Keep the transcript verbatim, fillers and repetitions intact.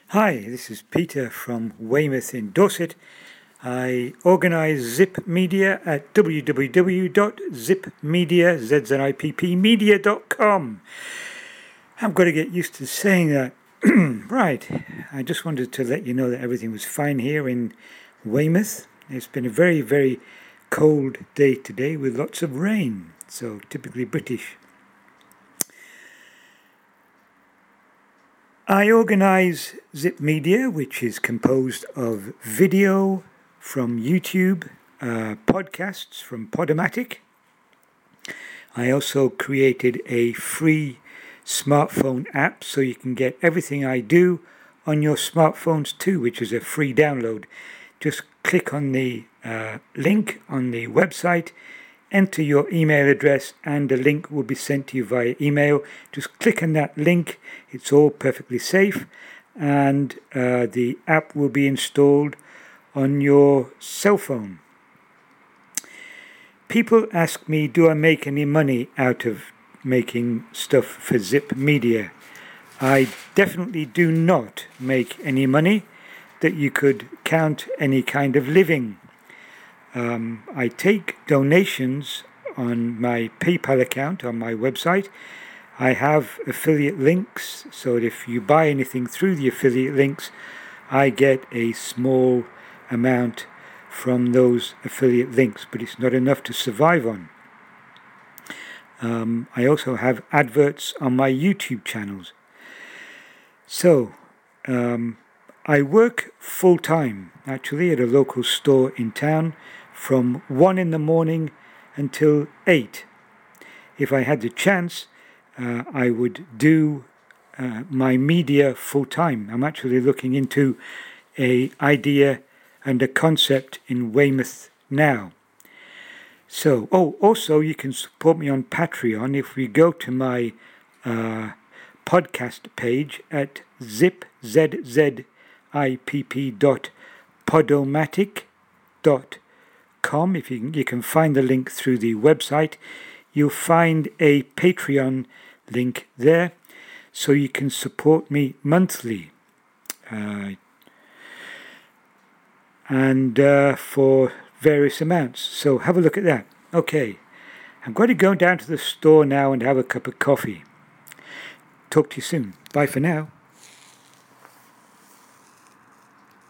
Hi, this is Peter from Weymouth in Dorset. I organise Zip Media at w w w dot zip media dot com. I'm going to get used to saying that. Right, I just wanted to let you know that everything was fine here in Weymouth. It's been a very, very cold day today with lots of rain, so typically British. I organise Zip Media, which is composed of video from YouTube, uh, podcasts from Podomatic. I also created a free smartphone app so you can get everything I do on your smartphones too, which is a free download. Just click on the uh, link on the website, enter your email address, and the link will be sent to you via email. Just click on that link. It's all perfectly safe, and uh, the app will be installed on your cell phone. People ask me, do I make any money out of making stuff for Zip Media? I definitely do not make any money that you could count any kind of living. Um, I take donations on my PayPal account on my website. I have affiliate links, so that if you buy anything through the affiliate links, I get a small amount from those affiliate links, but it's not enough to survive on. Um, I also have adverts on my YouTube channels. So, um, I work full-time, actually, at a local store in town from one in the morning until eight. If I had the chance, uh, I would do uh, my media full-time. I'm actually looking into a idea and a concept in Weymouth now. So, oh, also you can support me on Patreon if we go to my uh, podcast page at zip z z i p p dot podomatic dot com. If you can, you can find the link through the website. You'll find a Patreon link there, so you can support me monthly, uh, and uh, for various amounts. So have a look at that. Okay, I'm going to go down to the store now and have a cup of coffee. Talk to you soon. Bye for now.